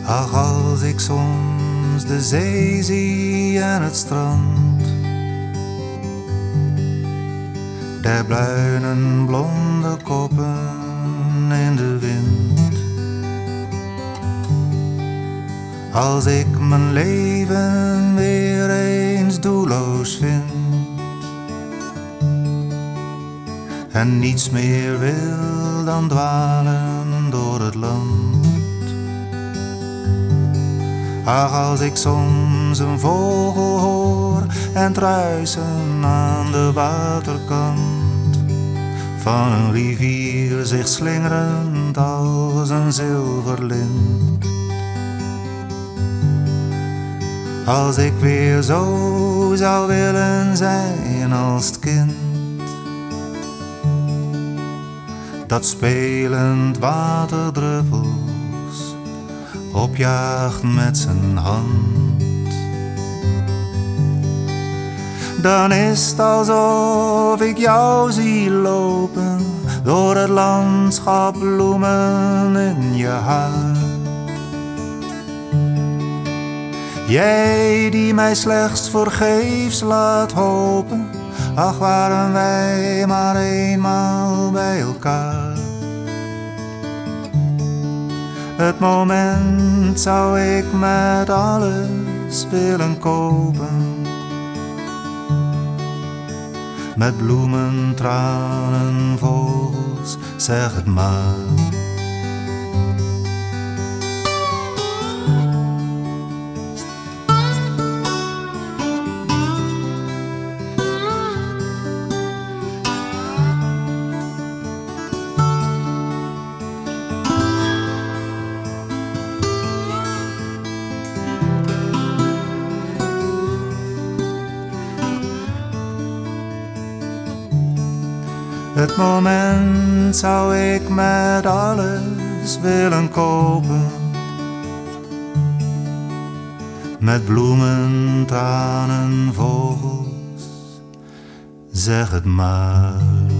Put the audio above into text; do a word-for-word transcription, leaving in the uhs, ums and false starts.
Ach, als ik soms de zee zie en het strand, der bruinen blonde koppen in de wind. Als ik mijn leven weer eens doelloos vind en niets meer wil dan dwalen door het land. Ach, als ik soms een vogel hoor en truisen aan de waterkant van een rivier zich slingerend als een zilverlint. Als ik weer zo zou willen zijn als het kind dat spelend waterdruppels opjaagt met zijn hand, dan is het alsof ik jou zie lopen door het landschap, bloemen in je haar. Jij die mij slechts vergeefs laat hopen, ach, waren wij maar eenmaal bij elkaar. Het moment zou ik met alles willen kopen, met bloemen, tranen, vogels, zeg het maar. Het moment zou ik met alles willen kopen, met bloemen, tranen, vogels, zeg het maar.